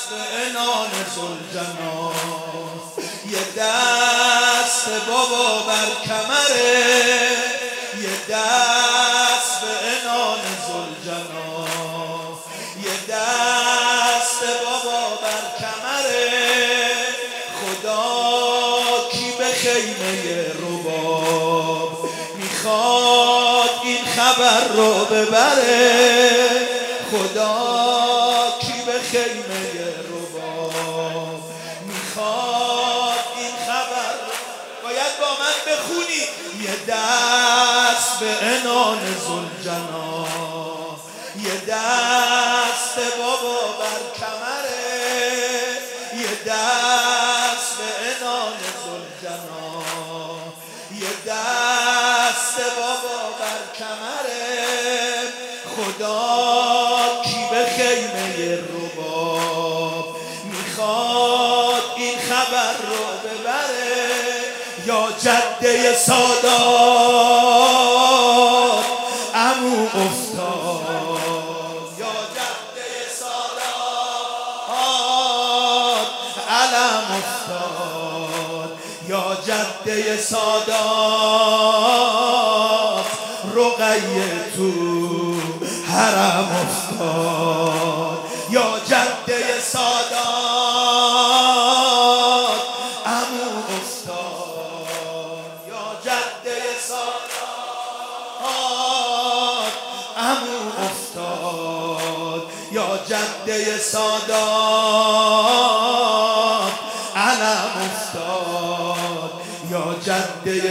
به عنان ذوالجلال، یه دست بابا بر کمره، یه دست به عنان ذوالجلال، یه دست بابا بر کمره. خدا کی به خیمه رباب میخواد این خبر رو ببره، خدا کی به خیمه رباب میخواد این خبر. باید با من بخونی یه دست به عنان ذوالجلال، یه دست بابا بر کمره، یه دست به عنان ذوالجلال، یه دست بابا بر کمره. خدا کی به خیمه رباب میخواد این خبر رو ببره. یا جده سادات عمو افتاد، یا جده سادات علم افتاد، یا جده سادات رقیه تو حرم افتاد، یا جده سادات عمو افتاد، یا جده سادات عمو افتاد، یا جده سادات علم افتاد، یا جده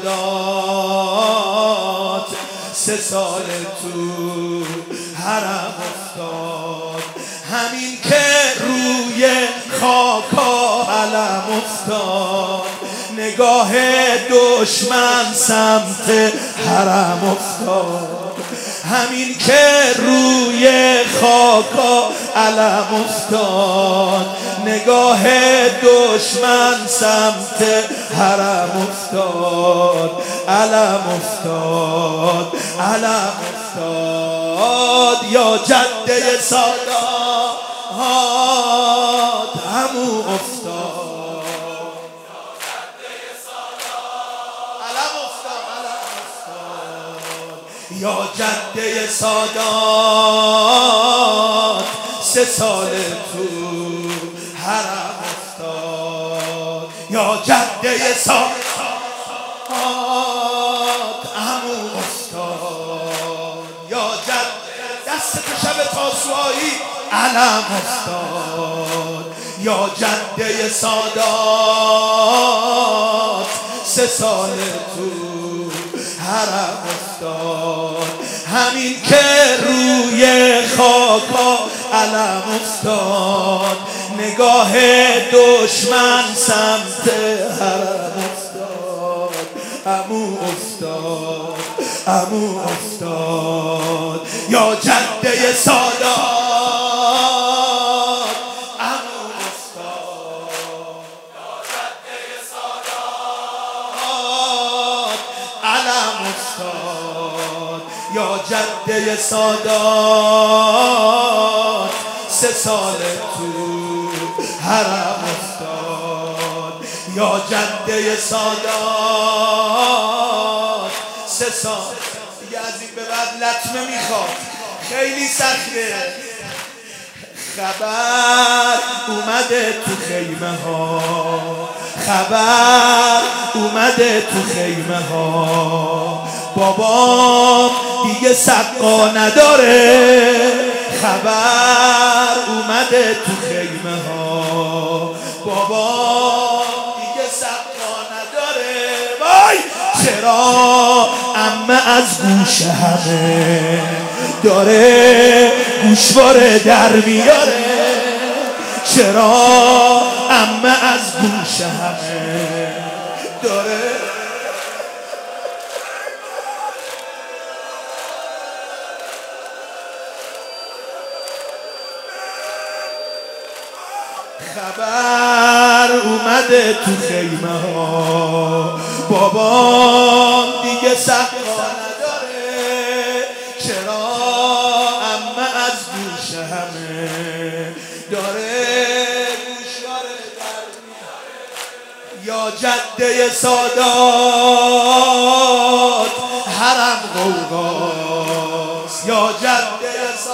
سادات 3 سال تو حرم افتاد. همین که روی خاکا علم افتاد، نگاه دشمن سمت حرم افتاد. همین که روی خاکا علم افتاد، نگاه دشمن سمت حرم افتاد، علم افتاد، علم افتاد. یا جده سادات عمو افتاد، علم افتاد، علم افتاد. یا جده سادات 3 سال تو حرم افتاد، یا جده سادات عمو افتاد، یا جده دست تو شب تاسوعایی علم افتاد، یا جده سادات 3 سال تو حرم افتاد. همین که روی خاکا علم افتاد، نگاه دشمن سمت حرم افتاد، عمو افتاد، عمو افتاد. یا جده سادات عمو افتاد، یا جده سادات علم افتاد، یا جده سادات 3 سال تو حرم افتاد، یا جده سادات 3 سال. دیگه از این به بعد لطمه میخواد، خیلی سخته. خبر اومده تو خیمه ها، خبر اومده تو خیمه ها، بابام دیگه سقا نداره. خبر اومده تو خیمه ها، بابام دیگه سقا نداره. وای چرا عمه از گوش همه داره گوشواره در میاره، چرا عمه از گوش همه داره. خبر اومده تو خیمه ها، بابام دیگه سقا نداره، چرا عمه از گوش همه داره. یا جده سادات حرم غوغاست، یا جده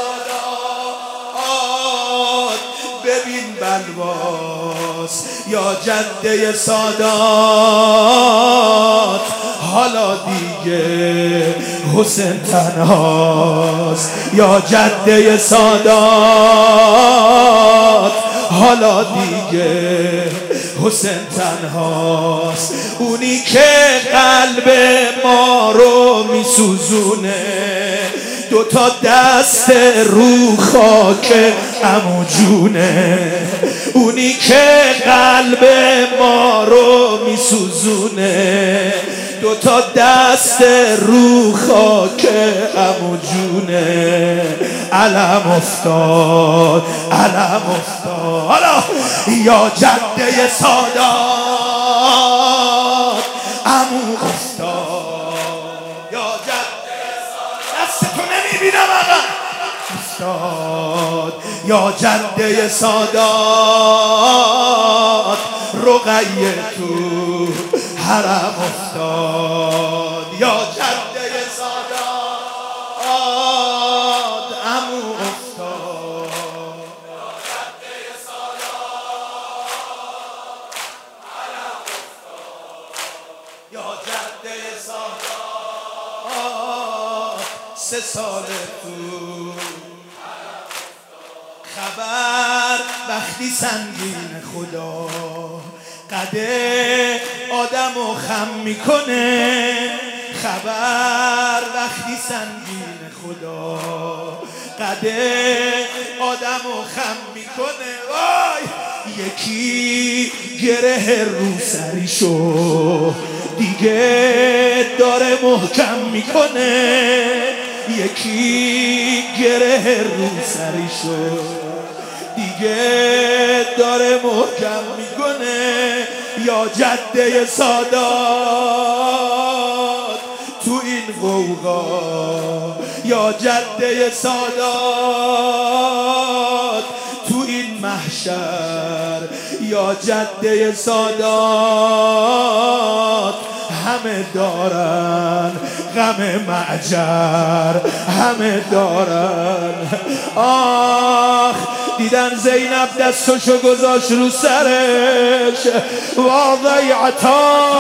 سادات ببین بلواست، یا جده سادات حالا دیگه حسین تنهاست، یا جده سادات حالا دیگه حسین تنهاست. اونی که قلب ما رو میسوزونه، دوتا دست رو خاک عمو جونه. اونی که قلب ما رو میسوزونه، دوتا دست رو خاک عمو جونه. علم افتاد، علم افتاد، حالا یا جده سادات عمو افتاد، یا جده سادات دستتو نمیبینم آقا افتاد، یا جده سادات رقیه تو حرم افتاد، یا جده سادات عمو افتاد، یا جده سادات حرم افتاد، یا جده سادات 3 سال تو خبر وقتی سنگین خدا قده آدمو خم میکنه. خبر وقتی سنگین خدا قده آدمو خم میکنه. وای یکی گره رو سریشو دیگه داره محکم میکنه، یکی گره رو سریشو دیگه داره محکم میکنه. یا جده سادات تو این غوغا، یا جده سادات تو این محشر، یا جده سادات همه دارن غم معجر، همه دارن. آخ دیدن زینب دستشو گذاشت رو سرش، واضیعتا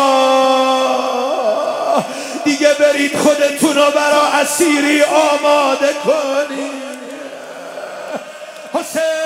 دیگه برید خودتونو برا اسیری آماده کنید. حسین